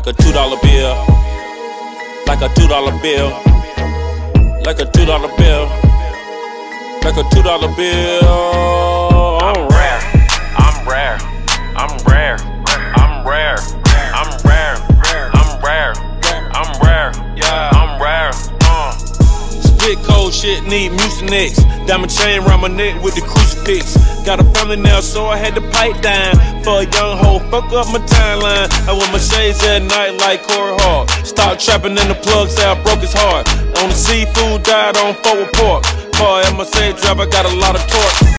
like a $2 bill, like a $2 bill, like a $2 bill, like a $2 bill. I'm rare, I'm rare, I'm rare, I'm rare, I'm rare, I'm rare, I'm rare, yeah, I'm rare. Spit cold shit, need Mucinex. Diamond chain around my neck with the crucifix. Got a family now, so I had to pipe down. For a young hoe, fuck up my timeline. I wear my shades at night like Corey Hart. Stop trapping in the plug, say I broke his heart. On the seafood, died on forward pork. Car at my same drive, I got a lot of torque.